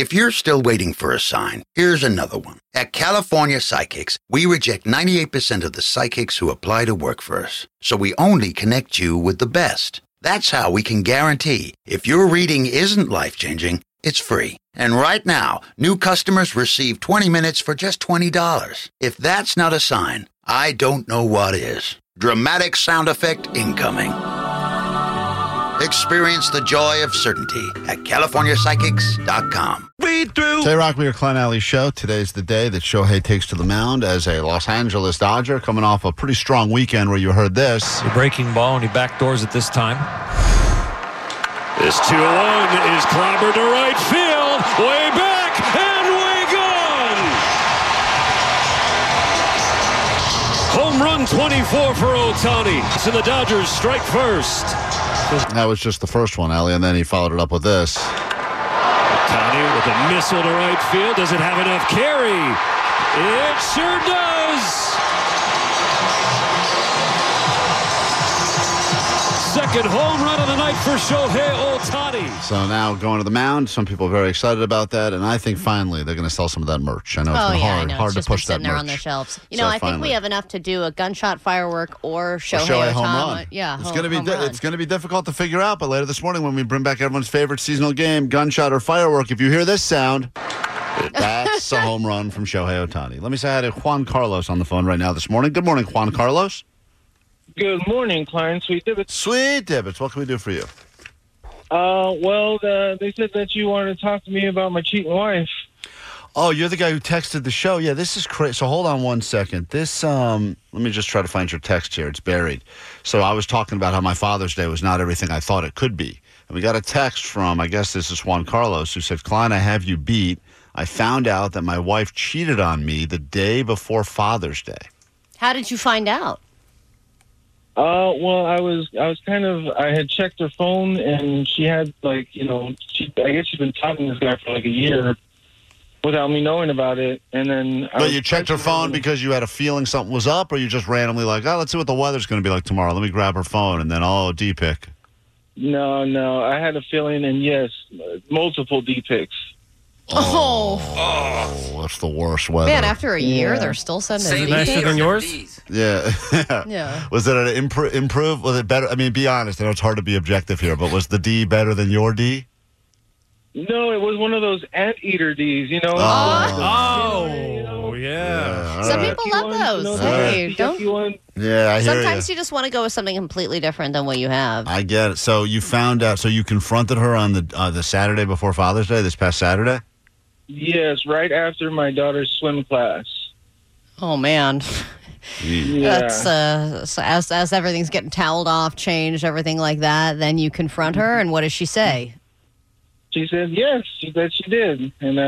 If you're still waiting for a sign, here's another one. At California Psychics, we reject 98% of the psychics who apply to work for us. So we only connect you with the best. That's how we can guarantee if your reading isn't life-changing, it's free. And right now, new customers receive 20 minutes for just $20. If that's not a sign, I don't know what is. Dramatic sound effect incoming. Experience the joy of certainty at CaliforniaPsychics.com. Read through. J-Rock, we are Klein Alley Show. Today's the day that Shohei takes to the mound as a Los Angeles Dodger, coming off a pretty strong weekend where you heard this. The breaking ball, and he backdoors it this time. This 2-1 is clobbered to right field. Way back and way gone. Home run 24 for Ohtani. So the Dodgers strike first. That was just the first one, Allie, and then he followed it up with this. Ohtani with a missile to right field. Does it have enough carry? It sure does. Second home run of the night for Shohei Ohtani. So now going to the mound, some people are very excited about that, and I think finally they're going to sell some of that merch. I know it's been hard it's to push that there merch. on their shelves. You know, I think we have enough to do a gunshot firework or Shohei home Ohtani. run. Yeah, it's going to be difficult to figure out, but later this morning when we bring back everyone's favorite seasonal game, gunshot or firework, if you hear this sound, that's a home run from Shohei Ohtani. Let me say hi to Juan Carlos on the phone right now this morning. Good morning, Juan Carlos. Good morning, Klein. Sweet Divots. Sweet Divots. What can we do for you? They said that you wanted to talk to me about my cheating wife. Oh, you're the guy who texted the show. Yeah, this is crazy. So hold on one second. This, let me just try to find your text here. It's buried. So I was talking about how my Father's Day was not everything I thought it could be. And we got a text from, I guess this is Juan Carlos, who said, Klein, I have you beat. I found out that my wife cheated on me the day before Father's Day. How did you find out? Well, I had checked her phone, and she had, I guess she's been talking to this guy for like a year without me knowing about it. And then. But you checked her phone because you had a feeling something was up, or you just randomly like, let's see what the weather's going to be like tomorrow. Let me grab her phone, and then, D-pic. No. I had a feeling, and yes, multiple D-pics. Oh, that's the worst weather. Man, after a year, they're still sending nicer than yours? Yeah. Yeah. Was it an improve? Was it better? I mean, be honest. I know it's hard to be objective here, but was the D better than your D? No, it was one of those anteater Ds, you know? Yeah. Some people love those. Hey, don't. Yeah, I hear Sometimes you just want to go with something completely different than what you have. I get it. So you found out, so you confronted her on the Saturday before Father's Day, this past Saturday? Yes, right after my daughter's swim class. Oh, man. Yeah. That's so as everything's getting toweled off, changed, everything like that, then you confront her, and what does she say? She said yes, that she did, and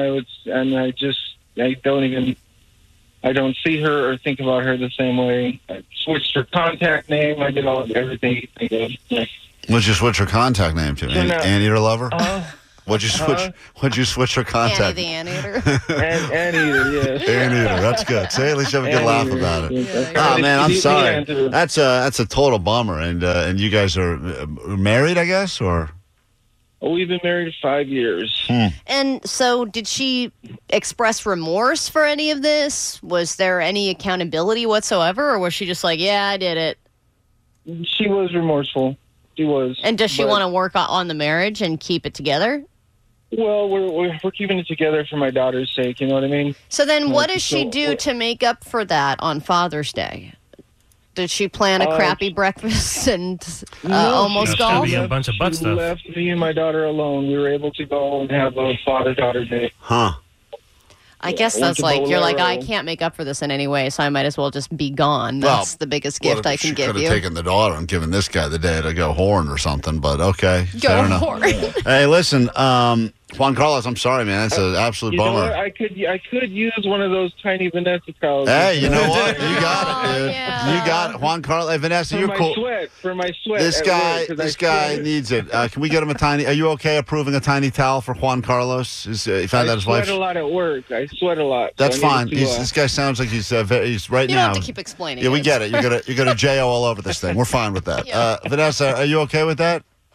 I don't see her or think about her the same way. I switched her contact name. I did everything you think of. Yeah. What'd you switch her contact name to? Anteater Lover? What'd you switch her contact? Annie the Anteater. Anteater, yes. Anteater, that's good. Say at least you have a good laugh about it. Oh man, I'm sorry. That's a total bummer. And you guys are married, I guess, or? We've been married 5 years. And so, did she express remorse for any of this? Was there any accountability whatsoever, or was she just like, "Yeah, I did it"? She was remorseful. She was. And does she want to work on the marriage and keep it together? Well, we're keeping it together for my daughter's sake. You know what I mean? So then, what does she do to make up for that on Father's Day? Did she plan a crappy breakfast and almost golf? A bunch of butt she stuff. left me and my daughter alone. We were able to go and have a father-daughter day. Huh. I guess that's like, you're like, I can't make up for this in any way, so I might as well just be gone. That's the biggest gift I can give you. She could have taken the daughter and given this guy the day to go horn or something, but okay. Go horn. Hey, listen, Juan Carlos, I'm sorry, man. That's an absolute bummer. I could use one of those tiny Vanessa towels. Hey, you know what? You got it, dude. Yeah. You got it. Juan Carlos. Hey, Vanessa, you're cool. For my sweat. This guy needs it. Can we get him a tiny? Are you okay approving a tiny towel for Juan Carlos? He found out his wife. I sweat a lot at work. I sweat a lot. That's fine. This guy sounds like he's right now. You don't have to keep explaining. Yeah, we get it. You're gonna JO all over this thing. We're fine with that. Yeah. Vanessa, are you okay with that?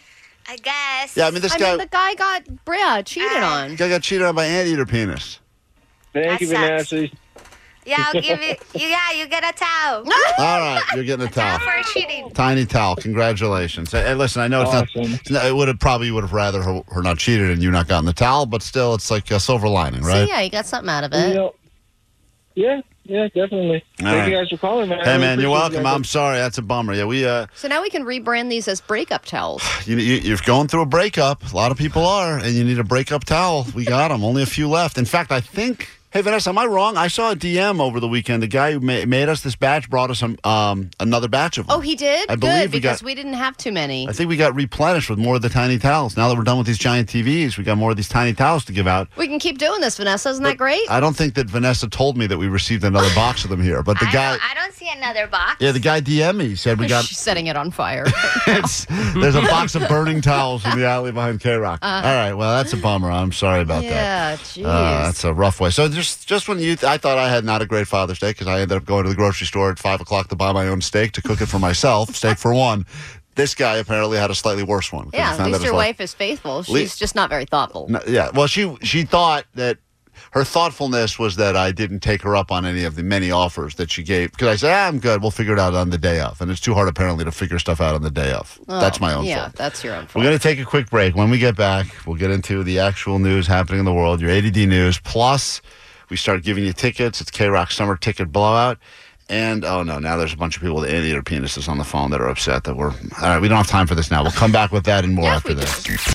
I guess. Yeah, I mean, this I guy, mean, the guy got cheated on. guy got cheated on by Anteater Penis. Thank you, That sucks. Vanessa. Yeah, I'll give you. Yeah, you get a towel. All right, you're getting a towel. Towel for cheating. Tiny towel. Congratulations. Hey, listen, I know it's Awesome. not. It would have rather her not cheated and you not gotten the towel, but still, it's like a silver lining, right? So, yeah, you got something out of You it. know, yeah, definitely. Thank you guys for calling, man. I Hey, really man, you're appreciate welcome. you guys. I'm sorry. That's a bummer. Yeah, we So now we can rebrand these as breakup towels. you're going through a breakup. A lot of people are, and you need a breakup towel. We got them. Only a few left. In fact, I think. Hey, Vanessa, am I wrong? I saw a DM over the weekend. The guy who made us this batch brought us another batch of them. Oh, he did? I believe Good, because we didn't have too many. I think we got replenished with more of the tiny towels. Now that we're done with these giant TVs, we got more of these tiny towels to give out. We can keep doing this, Vanessa. Isn't that great? I don't think that Vanessa told me that we received another box of them here, but the guy. I don't see another box. Yeah, the guy DM me. He said we got. She's setting it on fire. There's a box of burning towels in the alley behind K-Rock. All right, well, that's a bummer. I'm sorry about that. Yeah, jeez. That's a rough way. So just when I thought I had not a great Father's Day because I ended up going to the grocery store at 5 o'clock to buy my own steak to cook it for myself, steak for one. This guy apparently had a slightly worse one. 'cause he Yeah, found at that least his your wife is faithful. She's just not very thoughtful. No, yeah, well, she thought that her thoughtfulness was that I didn't take her up on any of the many offers that she gave. Because I said, I'm good. We'll figure it out on the day of. And it's too hard, apparently, to figure stuff out on the day of. That's my own Yeah, fault. that's your own We're fault. going to take a quick break. When we get back, we'll get into the actual news happening in the world, your ADD news. Plus, we start giving you tickets. It's K-Rock Summer Ticket Blowout. And, oh, no, now there's a bunch of people with anteater penises on the phone that are upset that we're... All right, we don't have time for this now. We'll come back with that and more Yes, after we do. this.